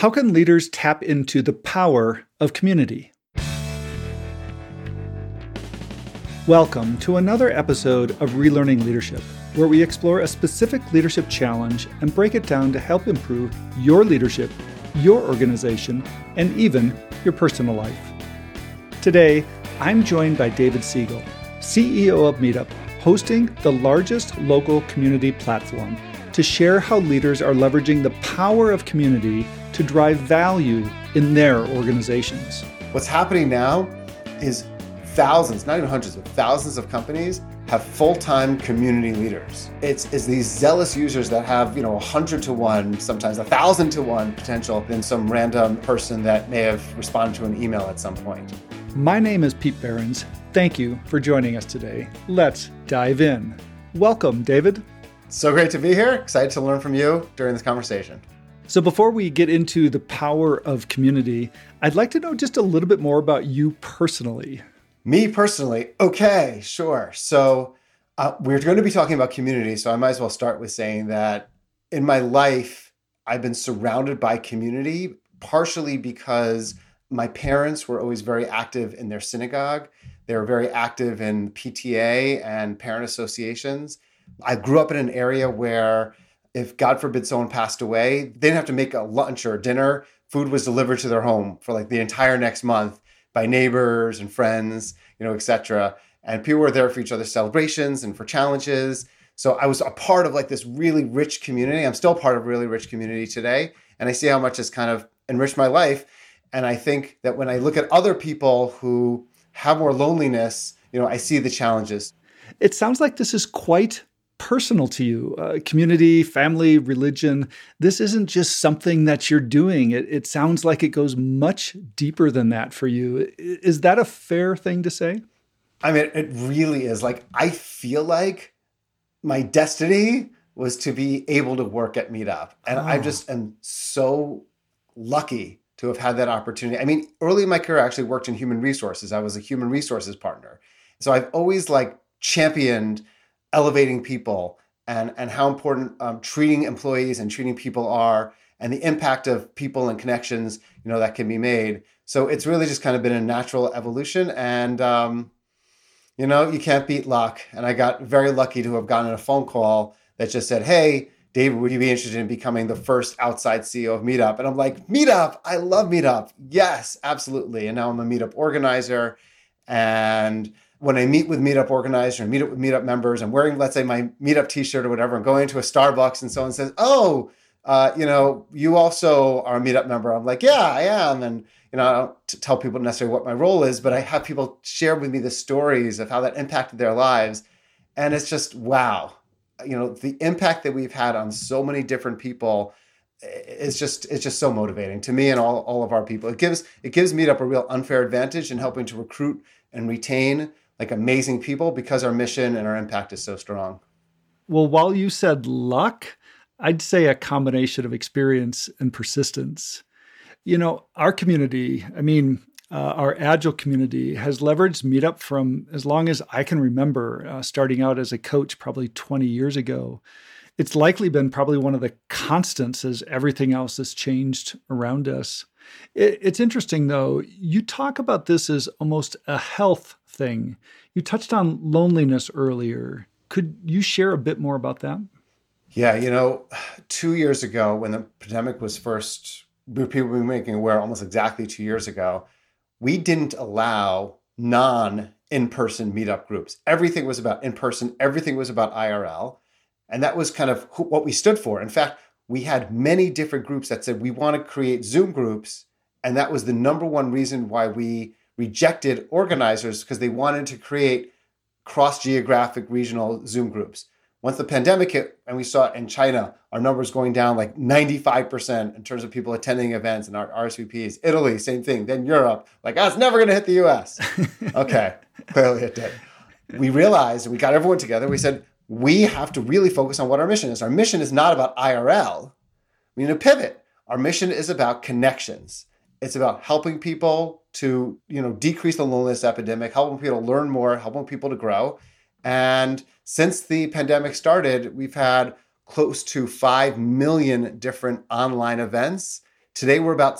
How can leaders tap into the power of community? Welcome to another episode of Relearning Leadership, where we explore a specific leadership challenge and break it down to help improve your leadership, your organization, and even your personal life. Today, I'm joined by David Siegel, CEO of Meetup, hosting the largest local community platform to share how leaders are leveraging the power of community to drive value in their organizations. What's happening now is thousands, not even hundreds, but thousands of companies have full-time community leaders. It's these zealous users that have, 100 to 1, sometimes 1,000 to 1 potential than some random person that may have responded to an email at some point. My name is Pete Behrens. Thank you for joining us today. Let's dive in. Welcome, David. So great to be here. Excited to learn from you during this conversation. So before we get into the power of community, I'd like to know just a little bit more about you personally. Me personally? Okay, sure. So we're going to be talking about community, so I might as well start with saying that in my life, I've been surrounded by community, partially because my parents were always very active in their synagogue. They were very active in PTA and parent associations. I grew up in an area where if, God forbid, someone passed away, they didn't have to make a lunch or a dinner. Food was delivered to their home for like the entire next month by neighbors and friends, et cetera. And people were there for each other's celebrations and for challenges. So I was a part of like this really rich community. I'm still part of a really rich community today. And I see how much it's kind of enriched my life. And I think that when I look at other people who have more loneliness, I see the challenges. It sounds like this is quite personal to you. Community, family, religion. This isn't just something that you're doing. It sounds like it goes much deeper than that for you. Is that a fair thing to say? I mean, it really is. Like, I feel like my destiny was to be able to work at Meetup. And I just am so lucky to have had that opportunity. I mean, early in my career, I actually worked in human resources. I was a human resources partner. So I've always championed elevating people and how important treating employees and treating people are, and the impact of people and connections, that can be made. So it's really just kind of been a natural evolution. And, you can't beat luck. And I got very lucky to have gotten a phone call that just said, "Hey, David, would you be interested in becoming the first outside CEO of Meetup?" And I'm like, "Meetup, I love Meetup. Yes, absolutely." And now I'm a Meetup organizer. And when I meet with Meetup organizers or meet up with Meetup members, I'm wearing, let's say, my Meetup t-shirt or whatever, I'm going into a Starbucks and someone says, "Oh, you also are a Meetup member." I'm like, "Yeah, I am." And, I don't tell people necessarily what my role is, but I have people share with me the stories of how that impacted their lives. And it's just, wow. The impact that we've had on so many different people it's just so motivating to me and all of our people. It gives Meetup a real unfair advantage in helping to recruit and retain amazing people because our mission and our impact is so strong. Well, while you said luck, I'd say a combination of experience and persistence. Our community, our Agile community has leveraged Meetup from as long as I can remember, starting out as a coach probably 20 years ago. It's likely been probably one of the constants as everything else has changed around us. It's interesting, though. You talk about this as almost a health thing. You touched on loneliness earlier. Could you share a bit more about that? Yeah, 2 years ago when the pandemic was first, people were making aware almost exactly 2 years ago, we didn't allow non-in-person Meetup groups. Everything was about in-person. Everything was about IRL. And that was kind of what we stood for. In fact, we had many different groups that said we want to create Zoom groups. And that was the number one reason why we rejected organizers, because they wanted to create cross-geographic regional Zoom groups. Once the pandemic hit, and we saw it in China, our numbers going down 95% in terms of people attending events and our RSVPs. Italy, same thing. Then Europe, it's never going to hit the US. Okay, clearly it did. We realized, and we got everyone together, we said, we have to really focus on what our mission is. Our mission is not about IRL. We need to pivot. Our mission is about connections. It's about helping people to, decrease the loneliness epidemic, helping people to learn more, helping people to grow. And since the pandemic started, we've had close to 5 million different online events Today, we're about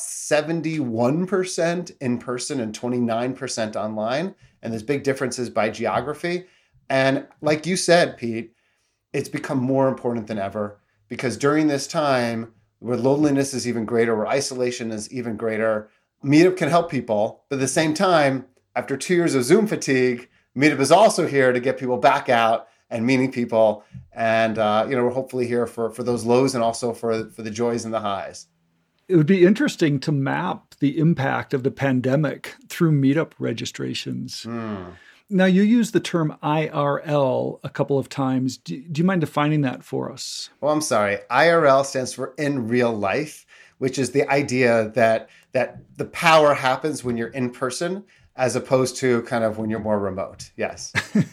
71% in person and 29% online. And there's big differences by geography. And like you said, Pete, it's become more important than ever because during this time where loneliness is even greater, where isolation is even greater, Meetup can help people. But at the same time, after 2 years of Zoom fatigue, Meetup is also here to get people back out and meeting people. And, we're hopefully here for those lows and also for the joys and the highs. It would be interesting to map the impact of the pandemic through Meetup registrations. Now, you use the term IRL a couple of times. Do you mind defining that for us? Well, I'm sorry. IRL stands for in real life, which is the idea that the power happens when you're in person as opposed to kind of when you're more remote. Yes.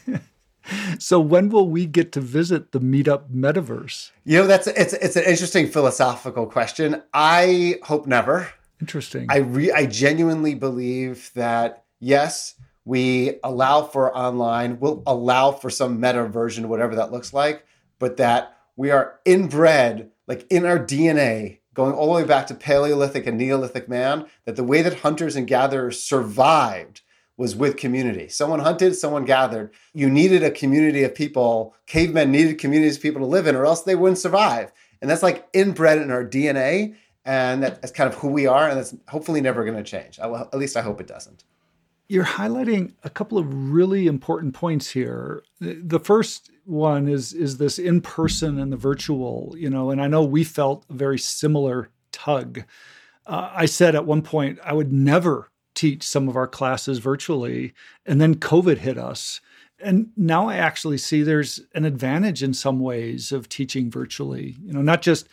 So when will we get to visit the Meetup metaverse? It's an interesting philosophical question. I hope never. Interesting. I genuinely believe that, yes, we allow for online, we'll allow for some meta version, whatever that looks like, but that we are inbred, like in our DNA, going all the way back to Paleolithic and Neolithic man, that the way that hunters and gatherers survived was with community. Someone hunted, someone gathered. You needed a community of people. Cavemen needed communities of people to live in, or else they wouldn't survive. And that's like inbred in our DNA, and that's kind of who we are, and that's hopefully never going to change. At least I hope it doesn't. You're highlighting a couple of really important points here. The first one is this in-person and the virtual, and I know we felt a very similar tug. I said at one point, I would never teach some of our classes virtually, and then COVID hit us. And now I actually see there's an advantage in some ways of teaching virtually, not just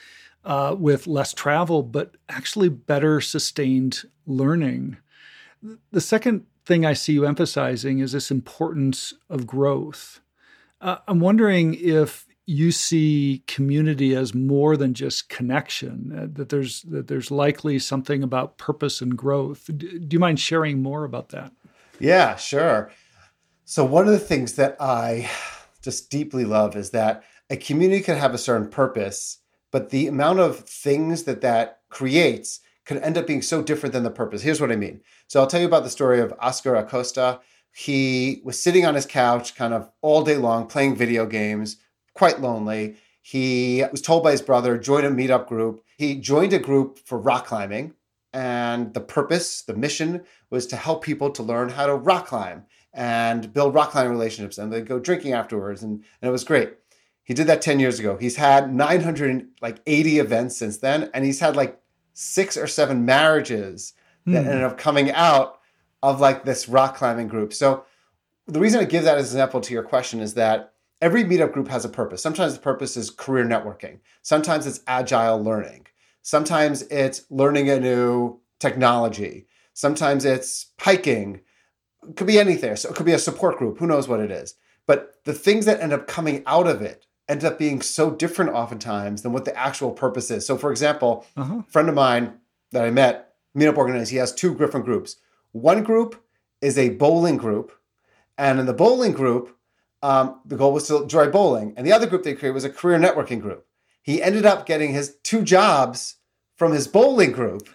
with less travel, but actually better sustained learning. The second thing I see you emphasizing is this importance of growth. I'm wondering if you see community as more than just connection, that there's likely something about purpose and growth. Do you mind sharing more about that? Yeah, sure. So one of the things that I just deeply love is that a community can have a certain purpose, but the amount of things that creates could end up being so different than the purpose. Here's what I mean. So I'll tell you about the story of Oscar Acosta. He was sitting on his couch kind of all day long playing video games, quite lonely. He was told by his brother, join a meetup group. He joined a group for rock climbing. And the purpose, the mission was to help people to learn how to rock climb and build rock climbing relationships. And they'd go drinking afterwards. And it was great. He did that 10 years ago. He's had 980 events since then. And he's had 6 or 7 marriages that ended up coming out of this rock climbing group. So the reason I give that as an example to your question is that every meetup group has a purpose. Sometimes the purpose is career networking. Sometimes it's agile learning. Sometimes it's learning a new technology. Sometimes it's hiking. It could be anything. So it could be a support group. Who knows what it is? But the things that end up coming out of it end up being so different oftentimes than what the actual purpose is. So for example, a friend of mine that I met, meetup organized, he has 2 different groups. One group is a bowling group. And in the bowling group, the goal was to enjoy bowling. And the other group they created was a career networking group. He ended up getting his 2 jobs from his bowling group.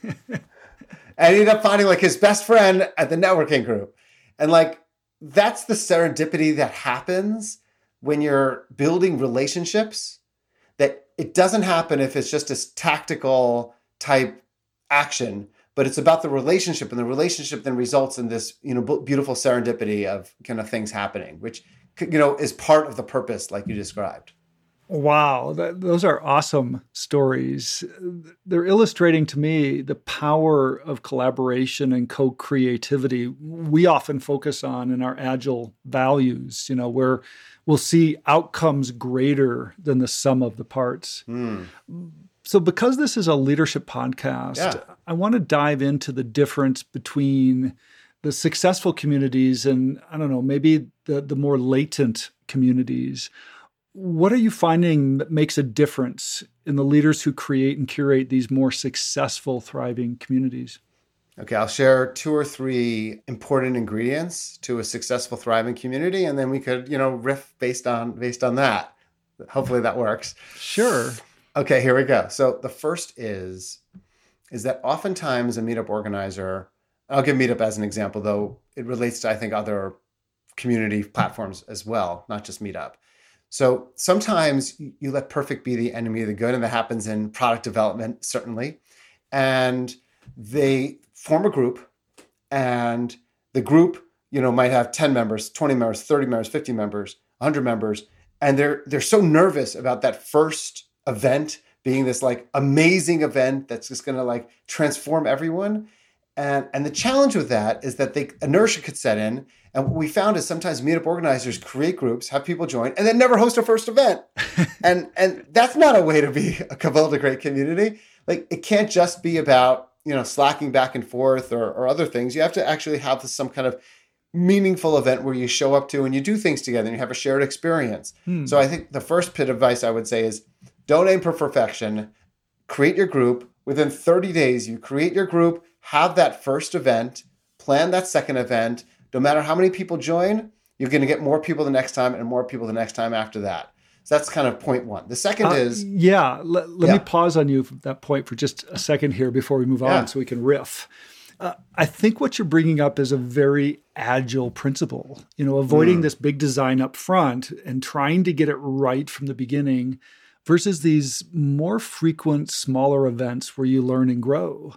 And he ended up finding his best friend at the networking group. And that's the serendipity that happens when you're building relationships, that it doesn't happen if it's just this tactical type action, but it's about the relationship, and the relationship then results in this, beautiful serendipity of kind of things happening, which, is part of the purpose, like you described. Wow, those are awesome stories. They're illustrating to me the power of collaboration and co-creativity we often focus on in our agile values, where we'll see outcomes greater than the sum of the parts. So because this is a leadership podcast, I want to dive into the difference between the successful communities and, maybe the more latent communities. What are you finding that makes a difference in the leaders who create and curate these more successful, thriving communities? Okay, I'll share 2 or 3 important ingredients to a successful, thriving community, and then we could, riff based on that. Hopefully that works. Sure. Okay, here we go. So the first is is that oftentimes a meetup organizer, I'll give Meetup as an example, though it relates to, I think, other community platforms as well, not just Meetup. So sometimes you let perfect be the enemy of the good, and that happens in product development, certainly. And they form a group, and the group, might have 10 members, 20 members, 30 members, 50 members, 100 members, and they're so nervous about that first event being this like amazing event that's just going to like transform everyone. And the challenge with that is that inertia could set in. And what we found is sometimes meetup organizers create groups, have people join, and then never host a first event. and that's not a way to build a great community. Like, it can't just be about, slacking back and forth or other things. You have to actually have some kind of meaningful event where you show up to and you do things together and you have a shared experience. So I think the first bit of advice I would say is don't aim for perfection. Create your group. Within 30 days, you create your group, have that first event, plan that second event. No matter how many people join, you're going to get more people the next time and more people the next time after that. So that's kind of point one. The second is... Let me pause on you from that point for just a second here before we move on so we can riff. I think what you're bringing up is a very agile principle, avoiding this big design up front and trying to get it right from the beginning versus these more frequent, smaller events where you learn and grow.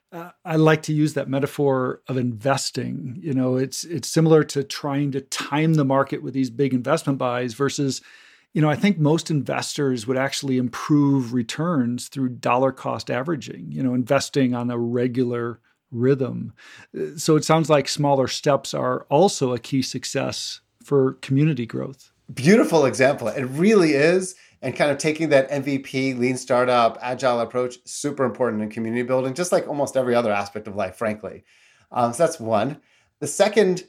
I like to use that metaphor of investing. It's similar to trying to time the market with these big investment buys versus, I think most investors would actually improve returns through dollar cost averaging, investing on a regular rhythm. So it sounds like smaller steps are also a key success for community growth. Beautiful example. It really is. And kind of taking that MVP, lean startup, agile approach, super important in community building, just like almost every other aspect of life, frankly. So that's one. The second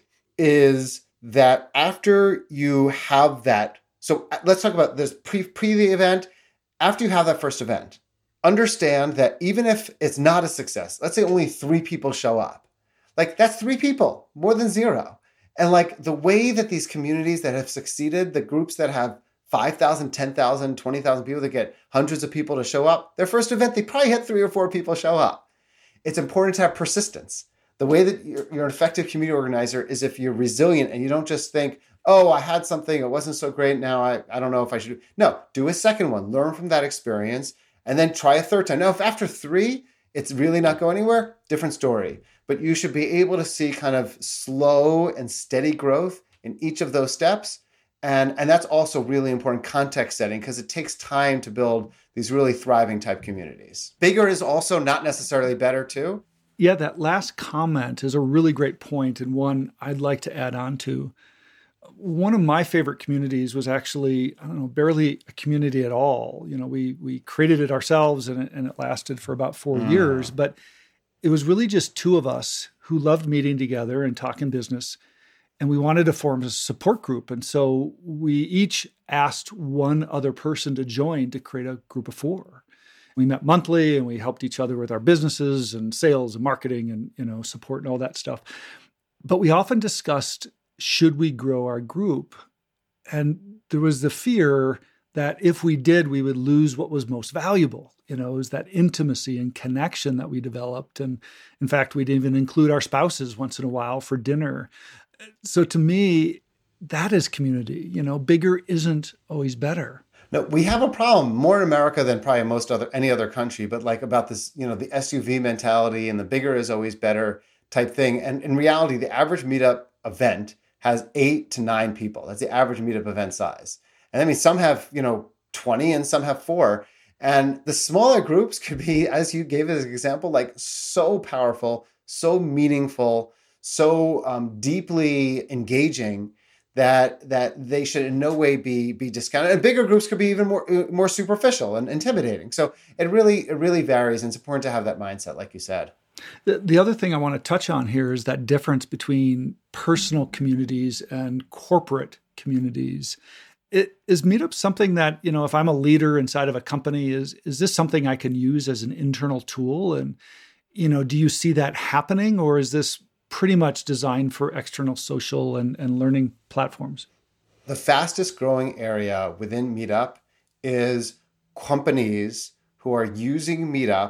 is that after you have that, so let's talk about this pre the event. After you have that first event, understand that even if it's not a success, let's say only 3 people show up, like that's 3 people, more than 0. And like the way that these communities that have succeeded, the groups that have 5,000, 10,000, 20,000 people that get hundreds of people to show up, their first event, they probably had 3 or 4 people show up. It's important to have persistence. The way that you're an effective community organizer is if you're resilient and you don't just think, oh, I had something, it wasn't so great, now I don't know if I should. No, do a second one, learn from that experience, and then try a third time. Now, if after 3, it's really not going anywhere, different story. But you should be able to see kind of slow and steady growth in each of those steps. And that's also really important context setting because it takes time to build these really thriving type communities. Bigger is also not necessarily better too. Yeah, that last comment is a really great point and one I'd like to add on to. One of my favorite communities was actually, barely a community at all. We created it ourselves and it lasted for about 4 years, but it was really just 2 of us who loved meeting together and talking business. And we wanted to form a support group. And so we each asked one other person to join to create a group of 4. We met monthly and we helped each other with our businesses and sales and marketing and, support and all that stuff. But we often discussed, should we grow our group? And there was the fear that if we did, we would lose what was most valuable. It was that intimacy and connection that we developed. And in fact, we'd even include our spouses once in a while for dinner. So to me, that is community. Bigger isn't always better. No, we have a problem more in America than probably any other country, but like about this, the SUV mentality and the bigger is always better type thing. And in reality, the average meetup event has 8 to 9 people. That's the average meetup event size. And I mean, some have, 20 and some have 4. And the smaller groups could be, as you gave as an example, like so powerful, so meaningful, so deeply engaging that they should in no way be discounted. And bigger groups could be even more superficial and intimidating. So it really varies, and it's important to have that mindset, like you said. The other thing I want to touch on here is that difference between personal communities and corporate communities. Is Meetup something that, if I'm a leader inside of a company, is this something I can use as an internal tool? And, do you see that happening, or is this pretty much designed for external social and learning platforms? The fastest growing area within Meetup is companies who are using Meetup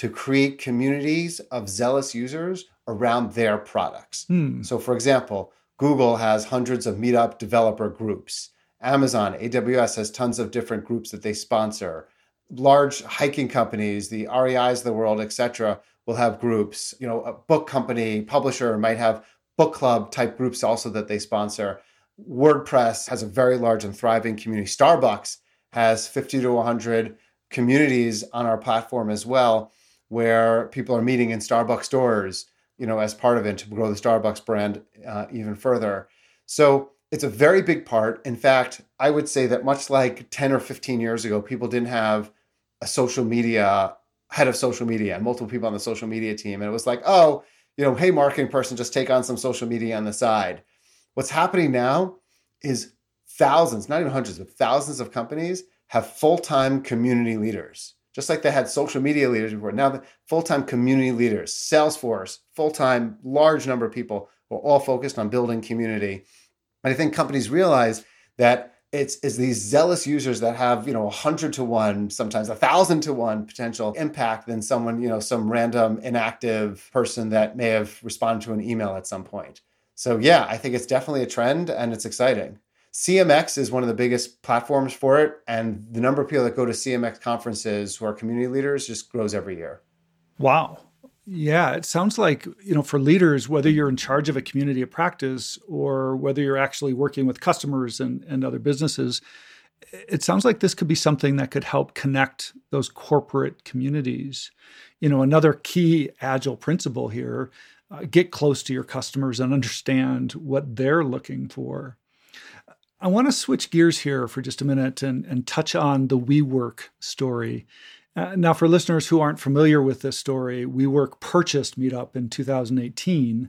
to create communities of zealous users around their products. So for example, Google has hundreds of Meetup developer groups. Amazon, AWS has tons of different groups that they sponsor. Large hiking companies, the REIs of the world, et cetera, will have groups. A book company, publisher might have book club type groups also that they sponsor. WordPress has a very large and thriving community. Starbucks has 50 to 100 communities on our platform as well, where people are meeting in Starbucks stores, as part of it to grow the Starbucks brand even further. So it's a very big part. In fact, I would say that much like 10 or 15 years ago, people didn't have a social media head of social media and multiple people on the social media team. And it was like, oh, hey, marketing person, just take on some social media on the side. What's happening now is thousands, not even hundreds, but thousands of companies have full-time community leaders. Just like they had social media leaders before, now the full-time community leaders, Salesforce, full-time, large number of people who are all focused on building community. And I think companies realize that it's these zealous users that have, 100 to 1, sometimes 1,000 to 1 potential impact than someone, some random inactive person that may have responded to an email at some point. So yeah, I think it's definitely a trend and it's exciting. CMX is one of the biggest platforms for it. And the number of people that go to CMX conferences who are community leaders just grows every year. Wow. Yeah, it sounds like, for leaders, whether you're in charge of a community of practice or whether you're actually working with customers and other businesses, it sounds like this could be something that could help connect those corporate communities. Another key Agile principle here, get close to your customers and understand what they're looking for. I want to switch gears here for just a minute and touch on the WeWork story. Now, for listeners who aren't familiar with this story, WeWork purchased Meetup in 2018,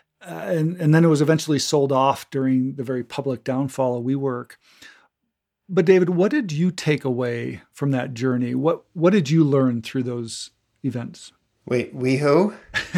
and then it was eventually sold off during the very public downfall of WeWork. But David, what did you take away from that journey? What did you learn through those events? Wait, we who?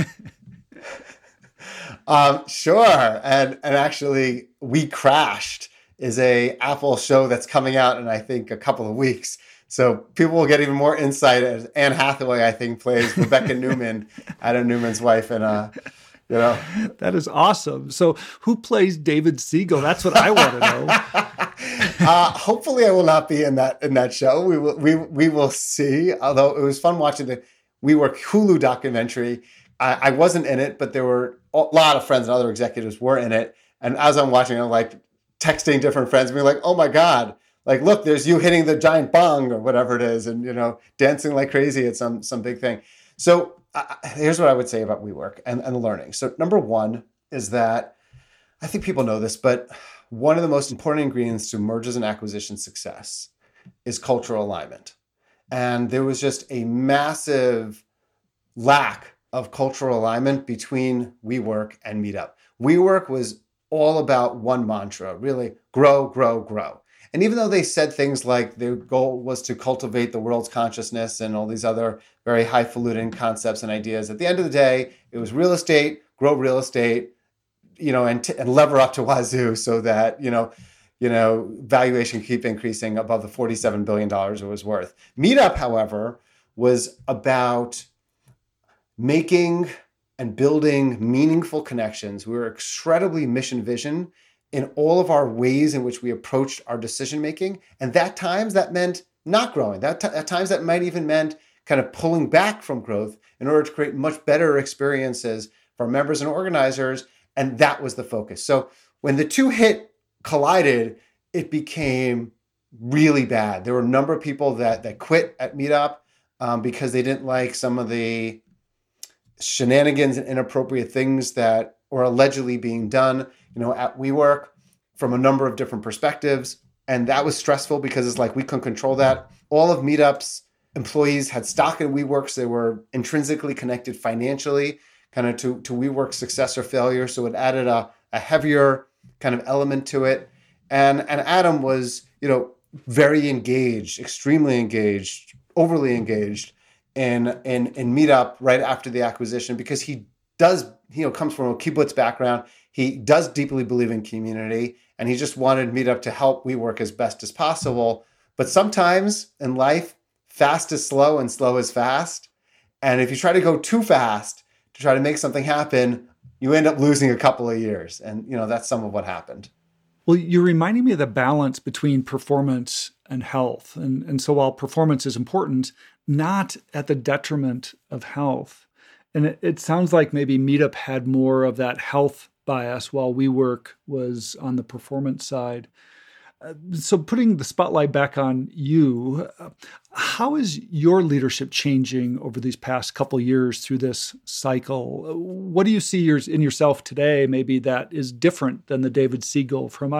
Sure. And actually, We Crashed is a Apple show that's coming out in, I think, a couple of weeks. So people will get even more insight as Anne Hathaway, I think, plays Rebecca Newman, Adam Newman's wife. And, That is awesome. So who plays David Siegel? That's what I want to know. Hopefully I will not be in that show. We will see. Although it was fun watching the WeWork Hulu documentary. I wasn't in it, but there were a lot of friends and other executives were in it. And as I'm watching, I'm like texting different friends, being like, oh my God, like, look, there's you hitting the giant bong or whatever it is. And, dancing like crazy at some big thing. So here's what I would say about WeWork and learning. So number one is that I think people know this, but one of the most important ingredients to mergers and acquisitions success is cultural alignment. And there was just a massive lack of cultural alignment between WeWork and Meetup. WeWork was all about one mantra, really grow, grow, grow. And even though they said things like their goal was to cultivate the world's consciousness and all these other very highfalutin concepts and ideas, at the end of the day, it was real estate, grow real estate, and lever up to wazoo so that, valuation keep increasing above the $47 billion it was worth. Meetup, however, was about making and building meaningful connections. We were incredibly mission vision in all of our ways in which we approached our decision making. And at times that meant not growing. At times that might even meant kind of pulling back from growth in order to create much better experiences for members and organizers. And that was the focus. So when the two collided, it became really bad. There were a number of people that quit at Meetup because they didn't like some of the shenanigans and inappropriate things that were allegedly being done, at WeWork from a number of different perspectives. And that was stressful because it's like we couldn't control that. All of Meetup's employees had stock in WeWork, so they were intrinsically connected financially kind of to WeWork's success or failure. So it added a heavier kind of element to it. And Adam was, very engaged, extremely engaged, overly engaged in Meetup right after the acquisition because he does, comes from a kibbutz background. He does deeply believe in community, and he just wanted Meetup to help WeWork as best as possible. But sometimes in life, fast is slow and slow is fast. And if you try to go too fast to try to make something happen, you end up losing a couple of years. And, that's some of what happened. Well, you're reminding me of the balance between performance and health. And so while performance is important, not at the detriment of health. And it sounds like maybe Meetup had more of that health bias while WeWork was on the performance side. So putting the spotlight back on you, how is your leadership changing over these past couple of years through this cycle? What do you see in yourself today, maybe that is different than the David Siegel from,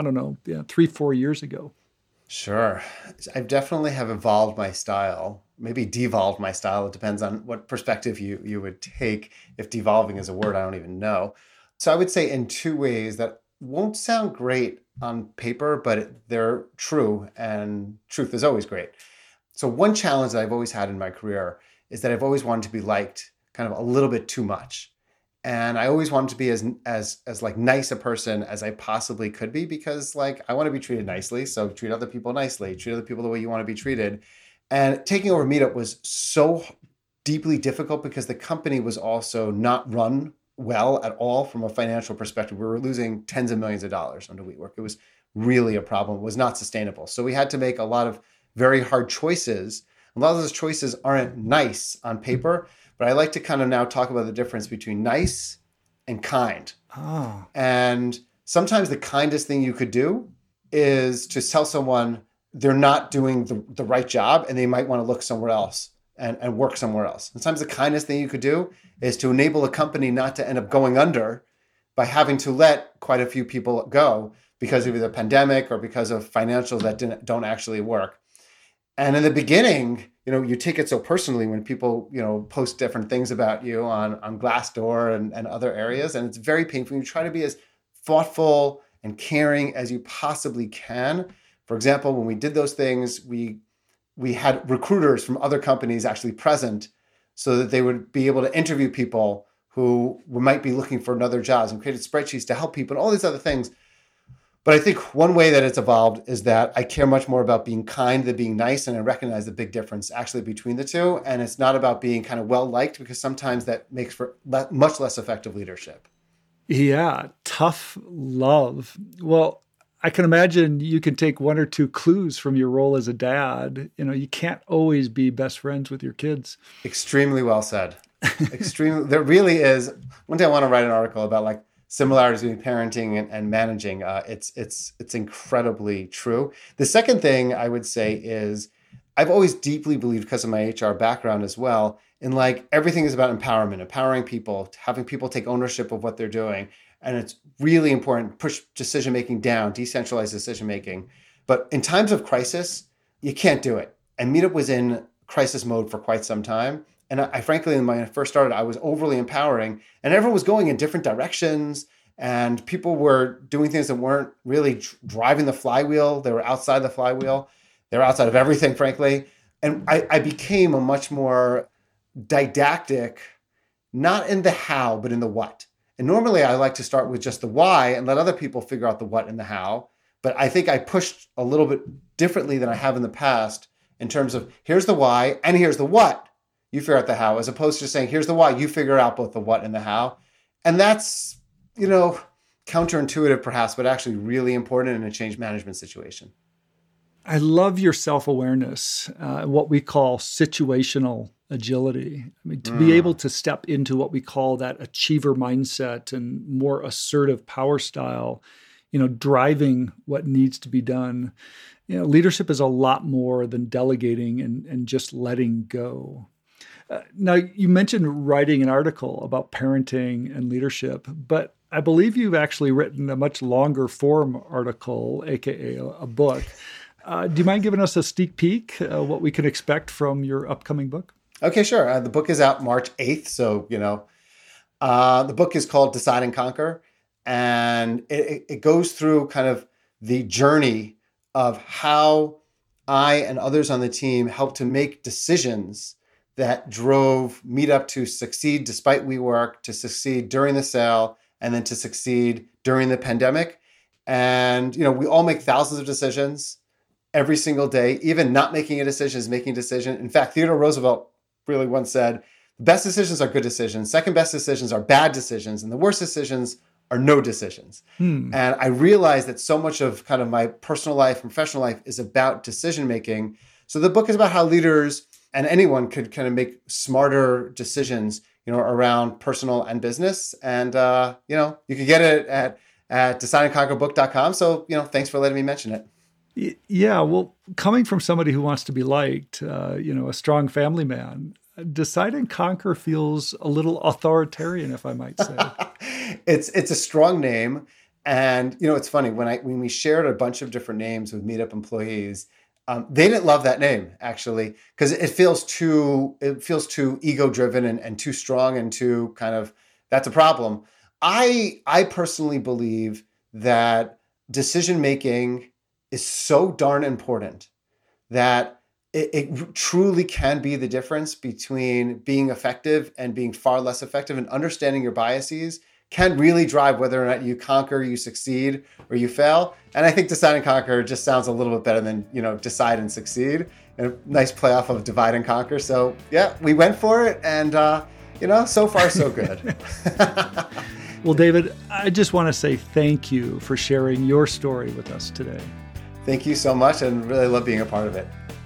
3-4 years ago? Sure. I definitely have evolved my style, maybe devolved my style. It depends on what perspective you would take. If devolving is a word, I don't even know. So I would say in two ways that won't sound great on paper, but they're true, and truth is always great. So one challenge that I've always had in my career is that I've always wanted to be liked kind of a little bit too much. And I always wanted to be as like nice a person as I possibly could be, because like I want to be treated nicely. So treat other people nicely, treat other people the way you want to be treated. And taking over Meetup was so deeply difficult because the company was also not run well at all from a financial perspective. We were losing tens of millions of dollars under WeWork. It was really a problem. It was not sustainable. So we had to make a lot of very hard choices. A lot of those choices aren't nice on paper, but I like to kind of now talk about the difference between nice and kind. Oh. And sometimes the kindest thing you could do is to tell someone they're not doing the right job and they might want to look somewhere else and work somewhere else. Sometimes the kindest thing you could do is to enable a company not to end up going under by having to let quite a few people go because of either the pandemic or because of financials that don't actually work. And in the beginning, you take it so personally when people, post different things about you on Glassdoor and other areas. And it's very painful. You try to be as thoughtful and caring as you possibly can. For example, when we did those things, we had recruiters from other companies actually present so that they would be able to interview people who might be looking for another jobs, and created spreadsheets to help people and all these other things. But I think one way that it's evolved is that I care much more about being kind than being nice. And I recognize the big difference actually between the two. And it's not about being kind of well-liked, because sometimes that makes for much less effective leadership. Yeah, tough love. Well, I can imagine you can take one or two clues from your role as a dad. You can't always be best friends with your kids. Extremely well said. Extremely. There really is. One day I want to write an article about like similarities between parenting and managing. It's incredibly true. The second thing I would say is I've always deeply believed, because of my HR background as well, in like everything is about empowerment, empowering people, having people take ownership of what they're doing. And it's really important, push decision-making down, decentralize decision-making. But in times of crisis, you can't do it. And Meetup was in crisis mode for quite some time. And I frankly, when I first started, I was overly empowering, and everyone was going in different directions, and people were doing things that weren't really driving the flywheel. They were outside the flywheel. They were outside of everything, frankly. And I became a much more didactic, not in the how, but in the what. And normally I like to start with just the why and let other people figure out the what and the how. But I think I pushed a little bit differently than I have in the past in terms of here's the why and here's the what. You figure out the how, as opposed to saying, here's the why, you figure out both the what and the how. And that's, counterintuitive perhaps, but actually really important in a change management situation. I love your self-awareness, what we call situational agility. I mean, to be able to step into what we call that achiever mindset and more assertive power style, driving what needs to be done. Leadership is a lot more than delegating and just letting go. Now, you mentioned writing an article about parenting and leadership, but I believe you've actually written a much longer form article, aka a book. Do you mind giving us a sneak peek, what we can expect from your upcoming book? Okay, sure. The book is out March 8th. So, the book is called Decide and Conquer. And it goes through kind of the journey of how I and others on the team helped to make decisions that drove Meetup to succeed despite WeWork, to succeed during the sale, and then to succeed during the pandemic. And, we all make thousands of decisions every single day. Even not making a decision is making a decision. In fact, Theodore Roosevelt really once said, best decisions are good decisions. Second best decisions are bad decisions. And the worst decisions are no decisions. And I realized that so much of kind of my personal life and professional life is about decision making. So the book is about how leaders and anyone could kind of make smarter decisions, around personal and business. And, you can get it at decidandconquerbook.com. So, thanks for letting me mention it. Yeah. Well, coming from somebody who wants to be liked, a strong family man, Decide and Conquer feels a little authoritarian, if I might say. It's a strong name. And, it's funny, when we shared a bunch of different names with Meetup employees, they didn't love that name, actually, because it feels too ego-driven and too strong and too kind of, that's a problem. I personally believe that decision-making is so darn important that it truly can be the difference between being effective and being far less effective, and understanding your biases can really drive whether or not you conquer, you succeed, or you fail. And I think Decide and Conquer just sounds a little bit better than, Decide and Succeed. And a nice playoff of Divide and Conquer. So yeah, we went for it, and so far so good. Well, David, I just want to say thank you for sharing your story with us today. Thank you so much, and really love being a part of it.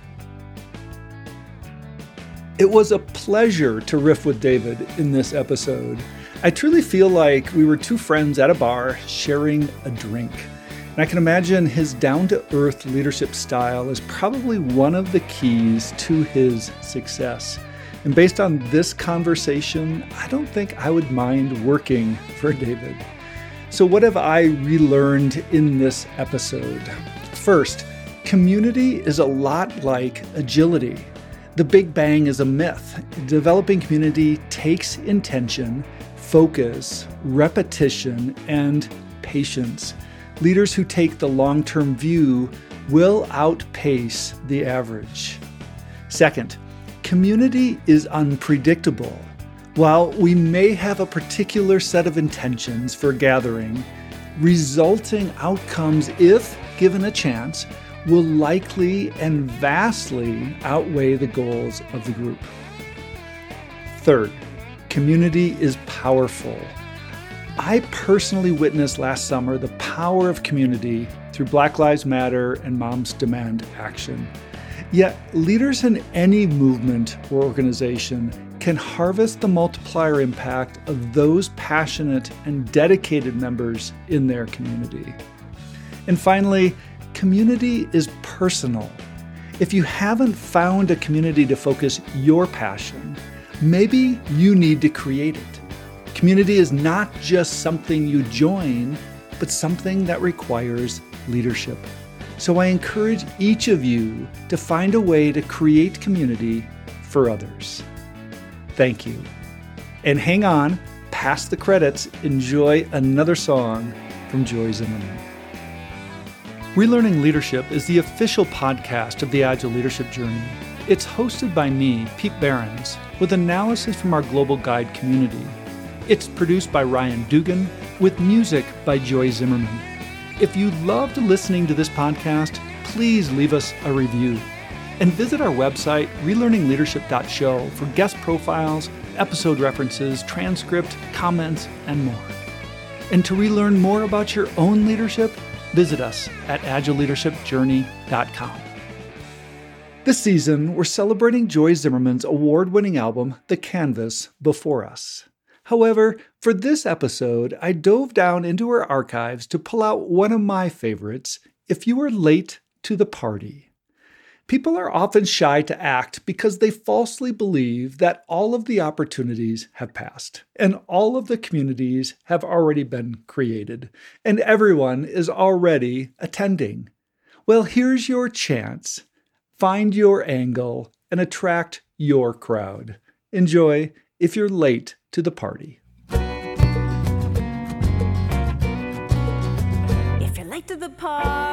It was a pleasure to riff with David in this episode. I truly feel like we were two friends at a bar sharing a drink. And I can imagine his down-to-earth leadership style is probably one of the keys to his success. And based on this conversation, I don't think I would mind working for David. So what have I relearned in this episode? First, community is a lot like agility. The Big Bang is a myth. Developing community takes intention, focus, repetition, and patience. Leaders who take the long-term view will outpace the average. Second, community is unpredictable. While we may have a particular set of intentions for a gathering, resulting outcomes, if given a chance, will likely and vastly outweigh the goals of the group. Third, community is powerful. I personally witnessed last summer the power of community through Black Lives Matter and Moms Demand Action. Yet, leaders in any movement or organization can harvest the multiplier impact of those passionate and dedicated members in their community. And finally, community is personal. If you haven't found a community to focus your passion, maybe you need to create it. Community is not just something you join, but something that requires leadership. So I encourage each of you to find a way to create community for others. Thank you. And hang on, past the credits, enjoy another song from Joy Zimmerman. Relearning Leadership is the official podcast of the Agile Leadership Journey. It's hosted by me, Pete Behrens, with analysis from our global guide community. It's produced by Ryan Dugan, with music by Joy Zimmerman. If you loved listening to this podcast, please leave us a review. And visit our website, relearningleadership.show, for guest profiles, episode references, transcript, comments, and more. And to relearn more about your own leadership, visit us at agileleadershipjourney.com. This season, we're celebrating Joy Zimmerman's award-winning album, The Canvas Before Us. However, for this episode, I dove down into her archives to pull out one of my favorites, If You Were Late to the Party. People are often shy to act because they falsely believe that all of the opportunities have passed, and all of the communities have already been created, and everyone is already attending. Well, here's your chance. Find your angle and attract your crowd. Enjoy If You're Late to the Party. If you're late to the party,